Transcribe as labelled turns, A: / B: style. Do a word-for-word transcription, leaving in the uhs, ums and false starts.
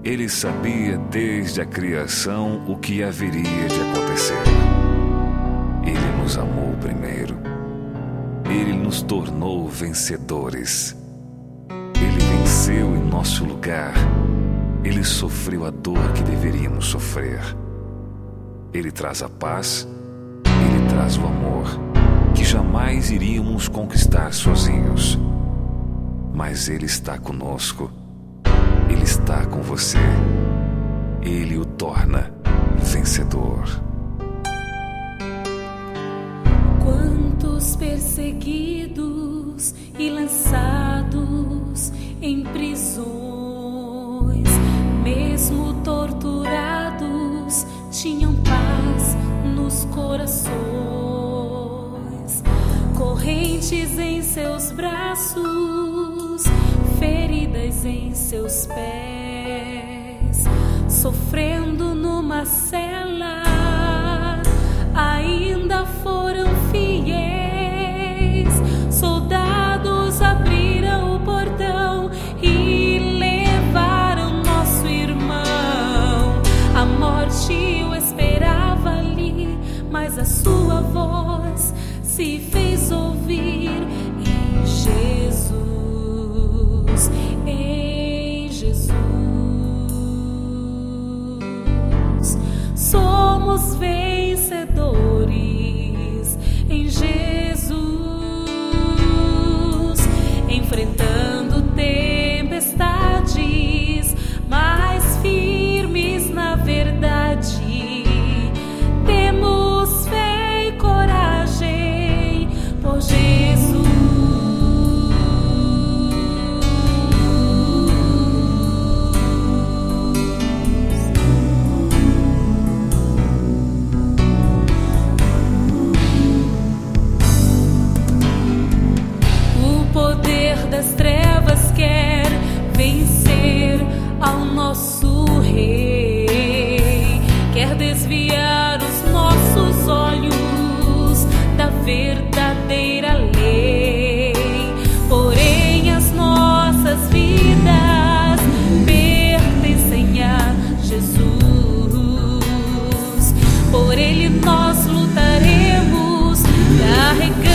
A: Ele sabia desde a criação o que haveria de acontecer. Ele nos amou primeiro. Ele nos tornou vencedores. Ele venceu em nosso lugar. Ele sofreu a dor que deveríamos sofrer. Ele traz a paz. Ele traz o amor que jamais iríamos conquistar sozinhos. Mas Ele está conosco. Ele está com você. Ele o torna vencedor.
B: Quantos perseguidos e lançados em prisões, mesmo torturados, tinham paz nos corações. Correntes em seus braços, feridas em seus pés, sofrendo numa cela, ainda foram fiéis. Soldados abriram o portão e levaram nosso irmão. A morte o esperava ali, mas a sua voz se fez ouvir em Jesus, em Jesus. Somos vencedores em Jesus, enfrentando tempestades, mais firmes na verdade. Temos fé e coragem por Jesus. O poder das trevas quer vencer ao nosso Rei, quer desviar os nossos olhos da verdadeira lei. Porém, as nossas vidas pertencem a Jesus. Por Ele nós lutaremos, carregando